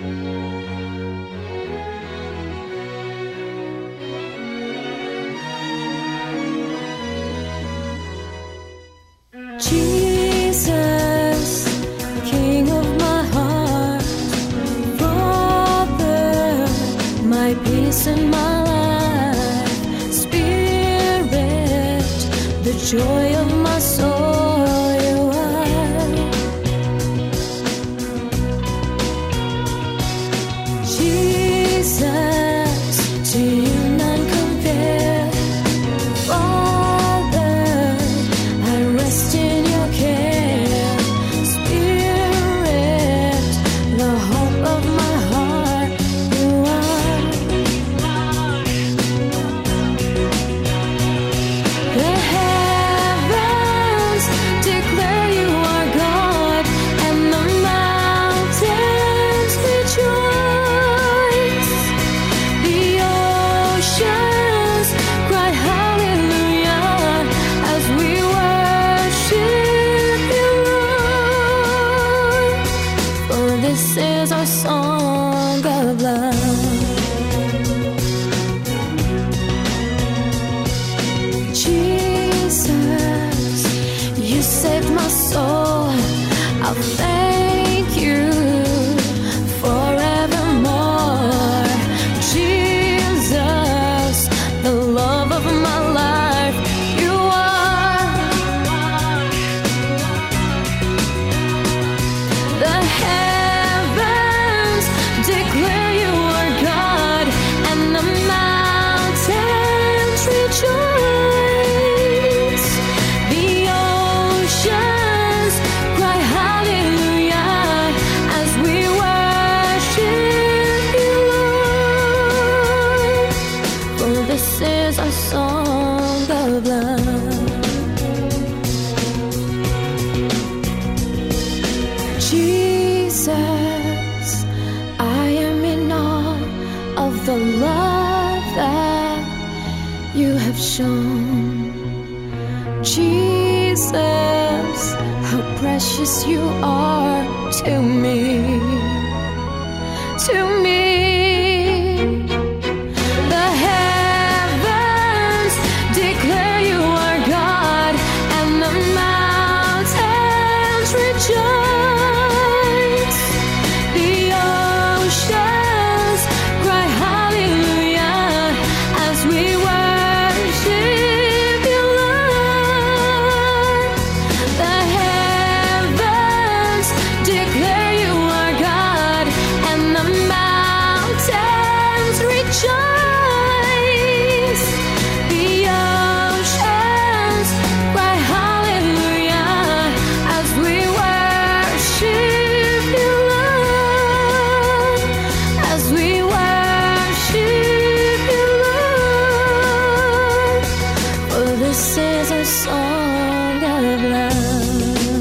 Jesus, King of my heart, Father, my peace and my life, Spirit, the joy of my soul, you are. Jesus, to you none compare. Father, I rest in your care. Spirit, the hope of my heart, you are. The heavens declare you are God, and the mountains rejoice. The oceans cry hallelujah as we worship you, Lord. For this is our song of love. Jesus, you saved my soul. I'll thank you forevermore. Jesus, the love of my life, you are. The heavens declare you are God, and the mountains rejoice. The oceans cry hallelujah as we worship you, Lord. For this is our song of love. Jesus, I am in awe of the love that you have shown. Jesus, how precious you are to me, to me. The heavens declare you are God, and the mountains rejoice. The oceans cry hallelujah as we worship you, Lord. The heavens declare you are God, and the mountains rejoice. The oceans cry hallelujah as we worship you, Lord. As we worship you, Lord. For this is a song of love.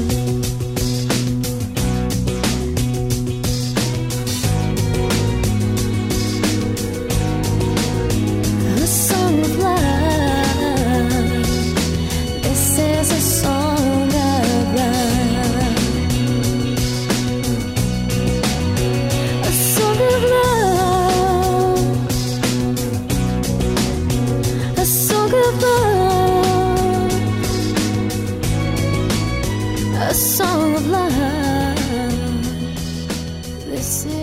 A song of love. This is a song of love. A song of love. A song of love. A song of love. This is